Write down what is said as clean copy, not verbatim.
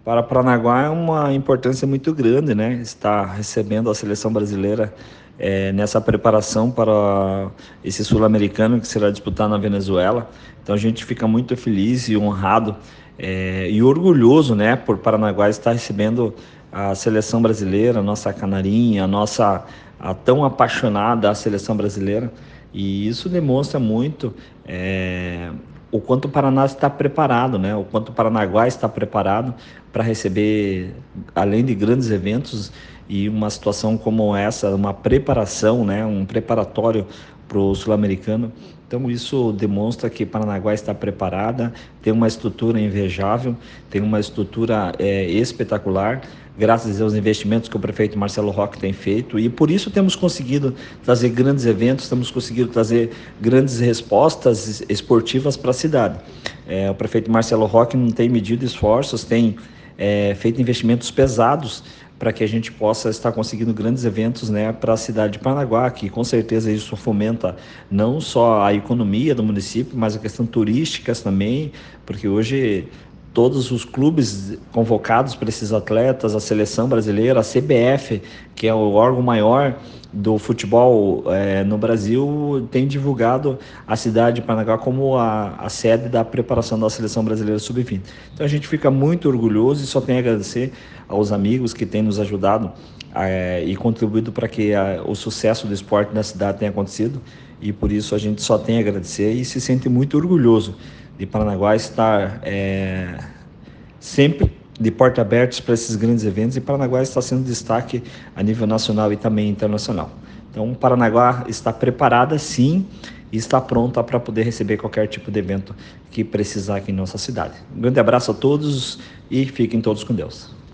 Para Paranaguá é uma importância muito grande, né? Estar recebendo a seleção brasileira nessa preparação para esse sul-americano que será disputado na Venezuela. Então a gente fica muito feliz e honrado e orgulhoso, né, por Paranaguá estar recebendo a seleção brasileira, a nossa canarinha, a tão apaixonada seleção brasileira. E isso demonstra muito o quanto o Paraná está preparado, né? O quanto o Paranaguá está preparado para receber, além de grandes eventos, e uma situação como essa, uma preparação, né? Um preparatório para o sul-americano. Então isso demonstra que Paranaguá está preparada, tem uma estrutura invejável, tem uma estrutura espetacular, graças aos investimentos que o prefeito Marcelo Roque tem feito, e por isso temos conseguido trazer grandes eventos, temos conseguido trazer grandes respostas esportivas para a cidade. O prefeito Marcelo Roque não tem medido esforços, tem feito investimentos pesados para que a gente possa estar conseguindo grandes eventos, né, para a cidade de Paranaguá, que com certeza isso fomenta não só a economia do município, mas a questão turística também, porque hoje todos os clubes convocados para esses atletas, a seleção brasileira, a CBF, que é o órgão maior do futebol no Brasil, tem divulgado a cidade de Paranaguá como a sede da preparação da seleção brasileira sub-20. Então a gente fica muito orgulhoso e só tem a agradecer aos amigos que têm nos ajudado e contribuído para que o sucesso do esporte na cidade tenha acontecido, e por isso a gente só tem a agradecer e se sente muito orgulhoso de Paranaguá estar sempre de porta aberta para esses grandes eventos, e Paranaguá está sendo destaque a nível nacional e também internacional. Então, Paranaguá está preparada sim e está pronta para poder receber qualquer tipo de evento que precisar aqui em nossa cidade. Um grande abraço a todos e fiquem todos com Deus.